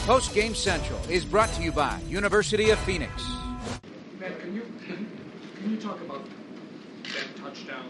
Post Game Central is brought to you by University of Phoenix. Matt, can you talk about that touchdown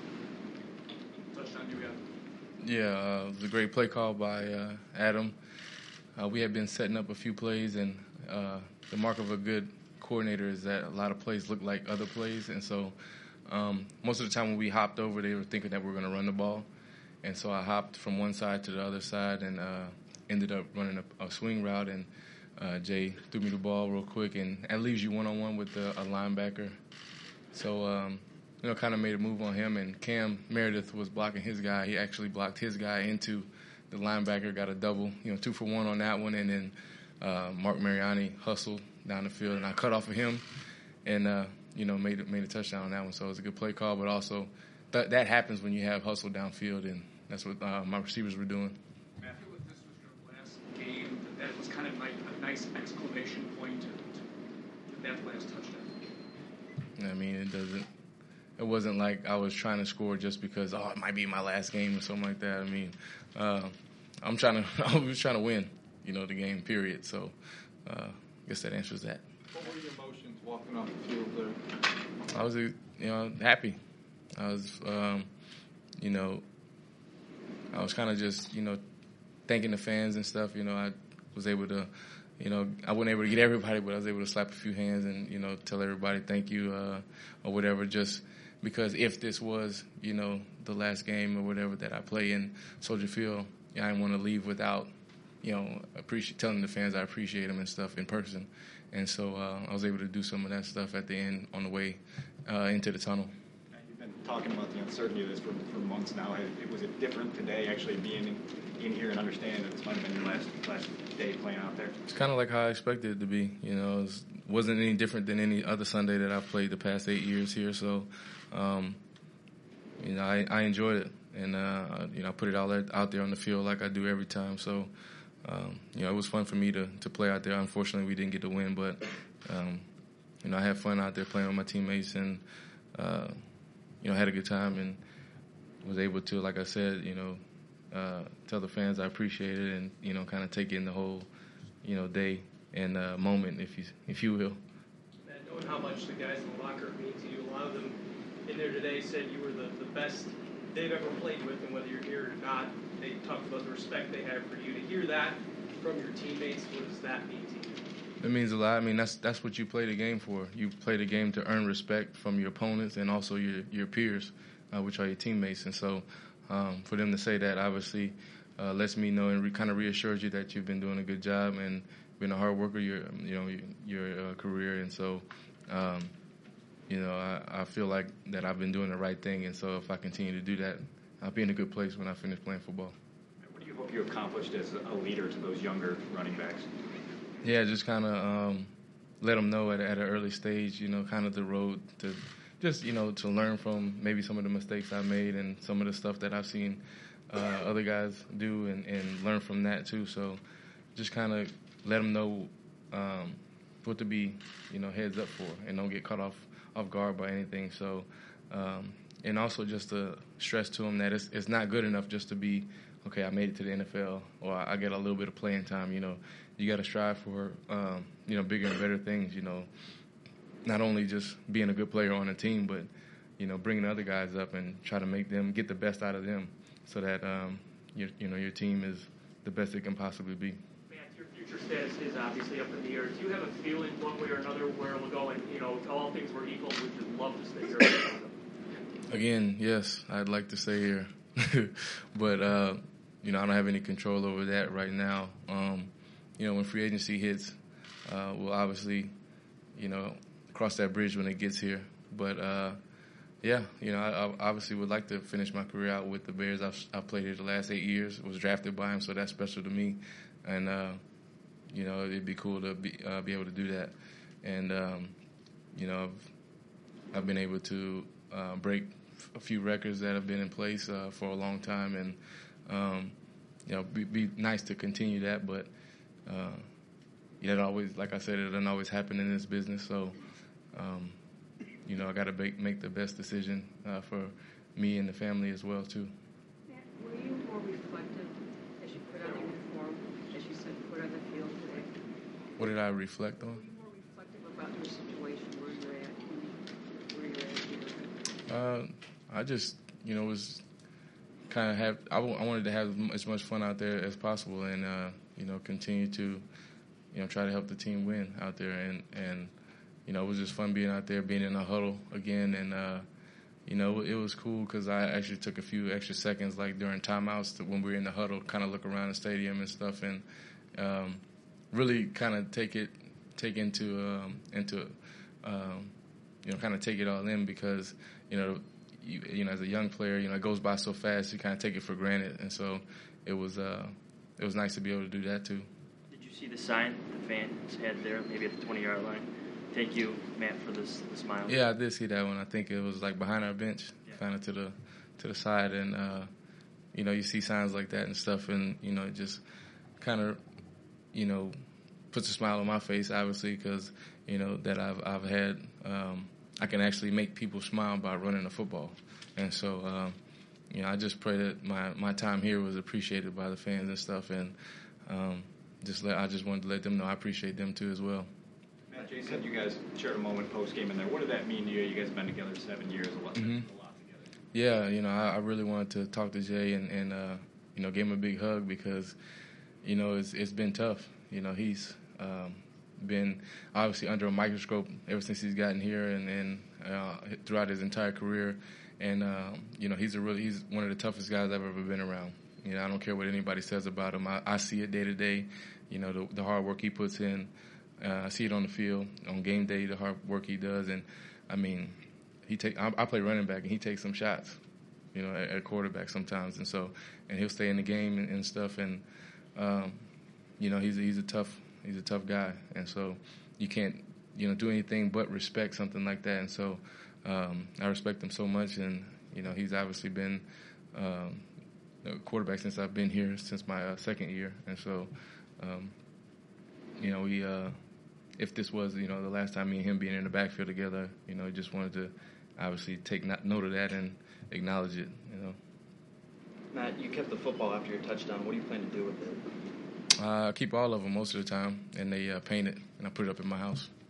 you had? Yeah, it was a great play call by Adam. We had been setting up a few plays, and the mark of a good coordinator is that a lot of plays look like other plays, and so most of the time when we hopped over, they were thinking that we were going to run the ball, and so I hopped from one side to the other side and ended up running a swing route, and Jay threw me the ball real quick, and that leaves you one-on-one with a linebacker. So, kind of made a move on him, and Cam Meredith was blocking his guy. He actually blocked his guy into the linebacker, got a double, 2 for 1 on that one, and then Mark Mariani hustled down the field, and I cut off of him and, made a touchdown on that one. So it was a good play call, but also that happens when you have hustle downfield, and that's what my receivers were doing. Matthew, if this was your last game, that was kind of like a nice exclamation point to that last touchdown. I mean, it wasn't like I was trying to score just because, it might be my last game or something like that. I mean, I was trying to win, the game, period. So I guess that answers that. What were your emotions walking off the field there? I was, happy. I was, I was kind of just, thanking the fans and stuff. I was able to, I wasn't able to get everybody, but I was able to slap a few hands and, tell everybody thank you or whatever, just because if this was, the last game or whatever that I play in Soldier Field, I didn't want to leave without, telling the fans I appreciate them and stuff in person. And so I was able to do some of that stuff at the end on the way into the tunnel. You've been talking about the uncertainty of this for months now. Was it different today actually being in here and understanding that this might have been your last day playing out there? It's kind of like how I expected it to be. It wasn't any different than any other Sunday that I've played the past 8 years here. So, I enjoyed it. And, I put it all out there on the field like I do every time. So, it was fun for me to play out there. Unfortunately, we didn't get to win. But, I had fun out there playing with my teammates and, had a good time and was able to, like I said, tell the fans I appreciate it and, kind of take in the whole, day and moment, if you will. And knowing how much the guys in the locker room mean to you, a lot of them in there today said you were the best they've ever played with, and whether you're here or not, they talked about the respect they have for you. To hear that from your teammates, what does that mean to you? It means a lot. I mean, that's what you play the game for. You play the game to earn respect from your opponents and also your peers, which are your teammates. And so for them to say that obviously lets me know and kind of reassures you that you've been doing a good job and been a hard worker your career. And so, I feel like that I've been doing the right thing. And so if I continue to do that, I'll be in a good place when I finish playing football. What do you hope you accomplished as a leader to those younger running backs? Yeah, just kind of let them know at an early stage, kind of the road to just, to learn from maybe some of the mistakes I made and some of the stuff that I've seen other guys do and learn from that too. So just kind of let them know what to be, heads up for and don't get caught off guard by anything. So, and also just to stress to them that it's not good enough just to be, okay, I made it to the NFL or I get a little bit of playing time, You got to strive for, bigger and better things, not only just being a good player on a team, but, bringing other guys up and try to make them get the best out of them so that, your team is the best it can possibly be. Matt, your future status is obviously up in the air. Do you have a feeling one way or another where it'll go and, if all things were equal, would you love to stay here? Again, yes, I'd like to stay here. But, I don't have any control over that right now. When free agency hits, we'll obviously, cross that bridge when it gets here. But, I obviously would like to finish my career out with the Bears. I've played here the last 8 years. Was drafted by them, so that's special to me. And, it'd be cool to be able to do that. And, I've been able to break a few records that have been in place for a long time. And, be nice to continue that, but it always, like I said, it doesn't always happen in this business. So, I got to make the best decision for me and the family as well, too. Matt, were you more reflective as you put on the uniform, as you said, put on the field today? What did I reflect on? Were you more reflective about your situation, where you're at here? I just, was kind of I wanted to have as much fun out there as possible, and continue to, try to help the team win out there, and it was just fun being out there, being in a huddle again, and it was cool because I actually took a few extra seconds, like during timeouts, when we were in the huddle, kind of look around the stadium and stuff, and really kind of take it all in, because as a young player, it goes by so fast, you kind of take it for granted, and so it was nice to be able to do that too. Did you see the sign the fans had there, maybe at the 20-yard line? Thank you, Matt, for the smile. Yeah, I did see that one. I think it was like behind our bench, kind of to the side, and you see signs like that and stuff, and it just kind of puts a smile on my face, obviously, because that I've had. I can actually make people smile by running the football, and so I just pray that my time here was appreciated by the fans and stuff, and I just wanted to let them know I appreciate them too as well. Matt, Jay said you guys shared a moment post-game in there. What did that mean to you? You guys have been together 7 years, a lot together. Yeah, I really wanted to talk to Jay and give him a big hug, because, it's been tough. He's been obviously under a microscope ever since he's gotten here, and throughout his entire career. And, he's one of the toughest guys I've ever been around. I don't care what anybody says about him. I see it day to day, the hard work he puts in. I see it on the field, on game day, the hard work he does. And, I mean, I play running back, and he takes some shots, at quarterback sometimes. And he'll stay in the game and stuff. And, he's a tough guy. And so you can't, do anything but respect something like that. And so I respect him so much. And, he's obviously been a quarterback since I've been here, since my second year. And so, if this was, the last time me and him being in the backfield together, just wanted to obviously take note of that and acknowledge it, Matt, you kept the football after your touchdown. What do you plan to do with it? I keep all of them most of the time, and they paint it, and I put it up in my house.